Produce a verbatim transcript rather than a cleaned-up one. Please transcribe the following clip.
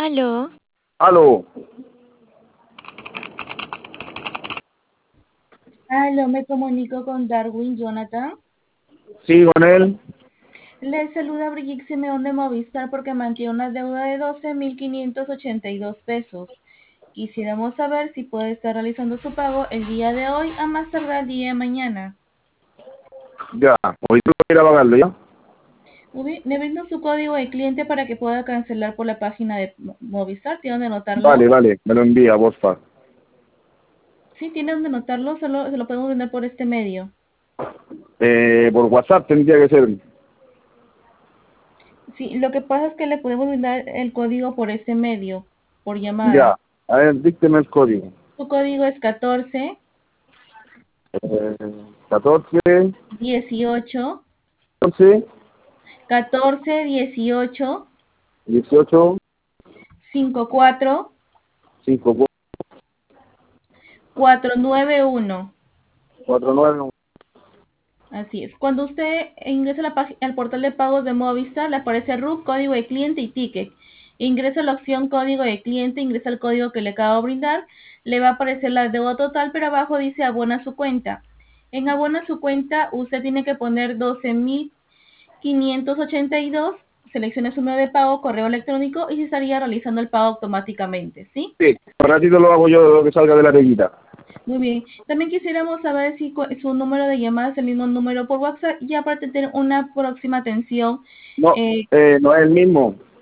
Aló. Aló. Aló, me comunico con Darwin Jonathan. Sí, con él. Le saluda Brigitte Simeón de Movistar porque mantiene una deuda de doce mil quinientos ochenta y dos pesos. Quisiéramos saber si puede estar realizando su pago el día de hoy a más tardar el día de mañana. Ya, hoy tú ir a pagarlo, ¿ya? Muy bien, le brindo su código de cliente para que pueda cancelar por la página de Mo- Movistar. ¿Tiene donde Vale, anotarlo? vale, me lo envía, porfa. Sí, tiene donde anotarlo, solo se lo podemos brindar por este medio. Eh, por WhatsApp tendría que ser. Sí, lo que pasa es que le podemos brindar el código por este medio, por Ya, llamada. a ver, dícteme el código. Su código es catorce Eh, catorce, dieciocho once, catorce dieciocho dieciocho, cincuenta y cuatro cincuenta, cuatrocientos noventa y uno. cuarenta y nueve. Así es. Cuando usted ingresa a la página, al portal de pagos de Movistar, le aparece R U C, código de cliente y ticket. Ingresa la opción código de cliente, ingresa el código que le acabo de brindar, le va a aparecer la deuda total, pero abajo dice abona su cuenta. En abona su cuenta, usted tiene que poner doce mil quinientos ochenta y dos, seleccione su medio de pago, correo electrónico y se estaría realizando el pago automáticamente, ¿sí? Sí, un ratito lo hago yo de lo que salga de la peguita. Muy bien. También quisiéramos saber si cu- su número de llamadas es el mismo número por WhatsApp, ya para tener una próxima atención. No, Eh, eh, no es el mismo.